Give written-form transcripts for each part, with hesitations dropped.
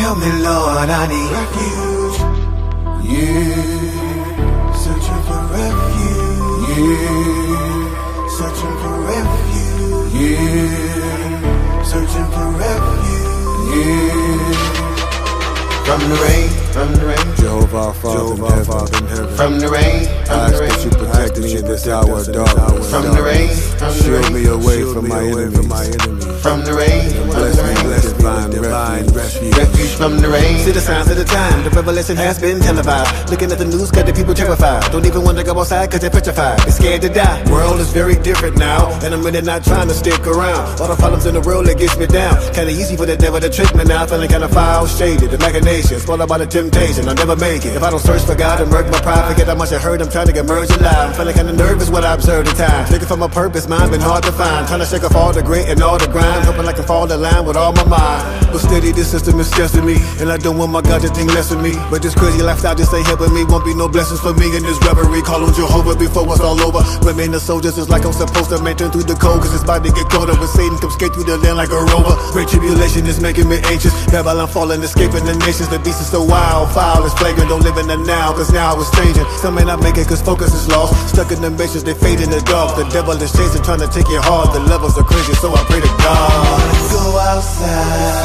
Help me, Lord, I need refuge. Yeah, searching for refuge. Yeah, searching for refuge. Yeah, searching for refuge. Yeah. From the rain, Jehovah our Father in heaven, from the rain, I ask that you protect me in this hour of darkness. from the rain, Shield me away from my enemies. from the rain, Bless me with divine refuge. refuge from the rain. See the signs of the time, the revelation has been televised. Looking at the news, got the people terrified. Don't even want to go outside cause they're petrified. They're scared to die. World is very different now, and I'm really not trying to stick around. All the problems in the world that gets me down. Kinda easy for the devil to trick me now. Feeling kinda foul, shaded, the machinations, followed by the temptation. I'll never make it if I don't search for God and work my pride. Forget how much I heard, I'm trying to get merged alive. I'm feeling kinda nervous when I observe the time. Looking for my purpose, mine been hard to find. Trying to shake off all the grit and all the grind. Hoping I can fall in line with all my mind. But steady, this system is stressing me, and I don't want my God to think less of me. But this crazy lifestyle just ain't helping me. Won't be no blessings for me in this reverie. Call on Jehovah before it's all over. Remain the soldiers just like I'm supposed to. Maintain through the cold, cause it's about to get colder. When Satan comes skate through the land like a rover. Great tribulation is making me anxious. Babylon falling, escaping the nations. The beast is so wild, foul, it's flagrant. Don't live in the now, cause now it's changing. Some may not make it cause focus is lost. Stuck in the matrix, they fade in the dark. The devil is chasing, trying to take your heart. The levels are crazy, so I pray to God. Go outside.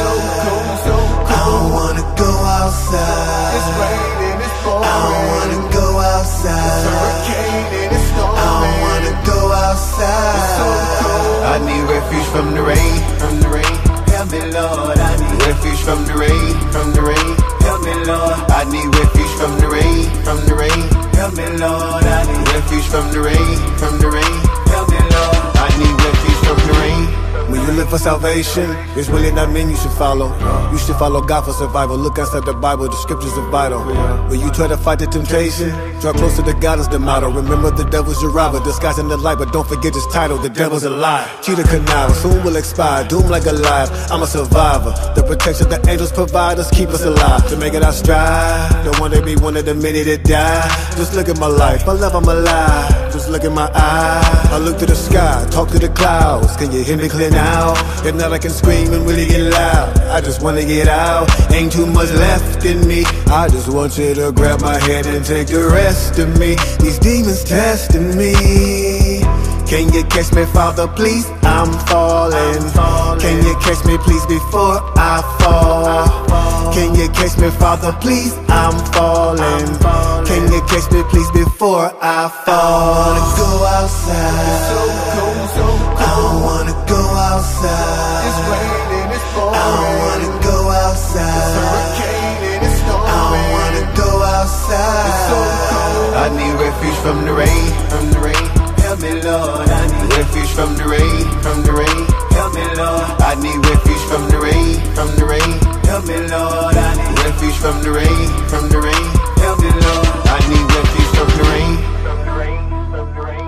I don't wanna go outside. It's raining, it's pouring. I don't wanna go outside. It's hurricane, it's storming. I don't wanna go outside. It's so cold. I need refuge from the rain, from the rain. Help me, Lord. I need refuge from the rain, from the rain. Help me, Lord. I need refuge from the rain, from the rain. Help me, Lord. I need refuge from the rain, from the rain. Help me, Lord. I need refuge from the rain. When you live for salvation, it's really not men you should follow. You should follow God for survival. Look outside the Bible, the scriptures are vital. When you try to fight the temptation, draw closer to God is the motto. Remember the devil's your rival, disguising the light, but don't forget his title, the devil's a lie. Cheetah connive, soon will expire, doomed like a lie. I'm a survivor, the protection the angels provide us, keep us alive. To make it our strive, don't want to be one of the many that die. Just look at my life, my love, I'm alive. Just look in my eyes, I look to the sky, talk to the clouds. Can you hear me clear now? If not, I can scream and really get loud. I just wanna get out, ain't too much left in me. I just want you to grab my hand and take the rest of me. These demons testing me. Can you catch me, Father, please? I'm falling. Can you catch me, please, before I fall? Can you catch me, Father, please? I'm falling. Can you catch me, please, before I fall? I don't wanna go outside. It's so cold, so cold. I don't wanna go outside. It's raining, it's pouring. I don't wanna go outside. It's hurricane, it's storming. I don't wanna go outside. It's so cold. I need refuge from the rain, from the rain. Help me, Lord. I need refuge from the rain, from the rain. Help me, Lord. I need refuge from the rain, from the rain. Help me, Lord. I need refuge from the rain, from the rain. Help me, Lord. I need refuge from the rain.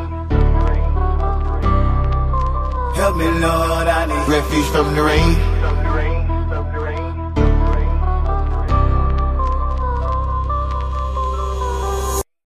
Help me, Lord. I need refuge from the rain.